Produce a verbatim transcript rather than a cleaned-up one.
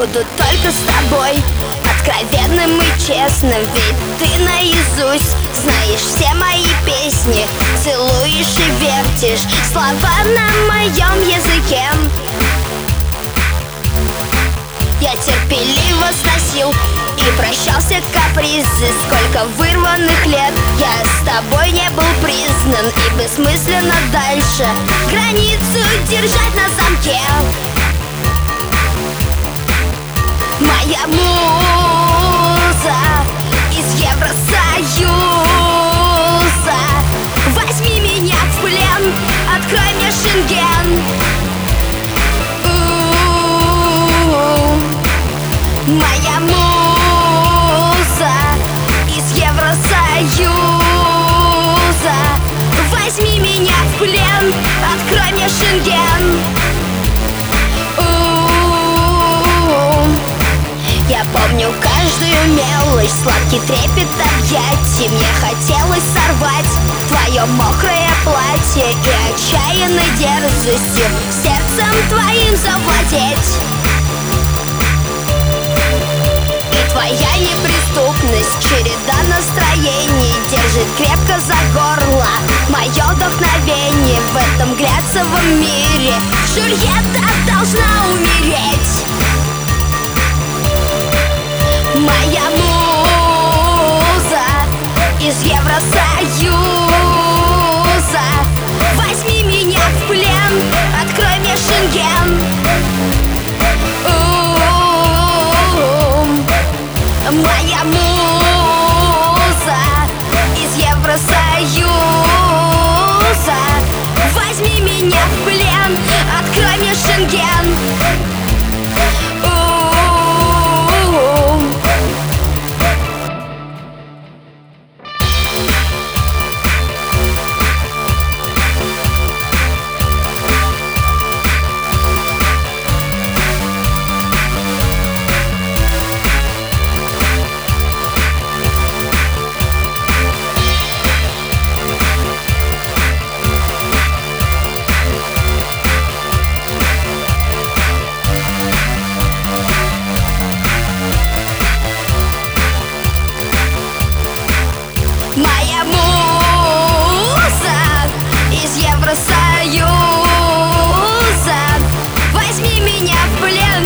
буду только с тобой, откровенным и честным. Ведь ты наизусть знаешь все мои песни, целуешь и вертишь слова на моем языке. Я терпеливо сносил и прощался капризы. Сколько вырванных лет я с тобой не был признан, и бессмысленно дальше границу держать на замке. Моя муза из Евросоюза, возьми меня в плен, открой мне Шенген. Моя муза из Евросоюза, возьми меня в плен, открой мне Шенген. Я помню каждую мелочь, сладкий трепет объятий. Мне хотелось сорвать твое мокрое платье и отчаянной дерзостью сердцем твоим завладеть. Твоя неприступность, череда настроений держит крепко за горло мое вдохновение. В этом глянцевом мире Джульетта должна умереть. Моя муза из Евросоюза, возьми меня в плен, открой мне Шенген. Моя муза из Евросоюза, возьми меня в плен, открой мне Шенген. Моя муза из Евросоюза, возьми меня в плен,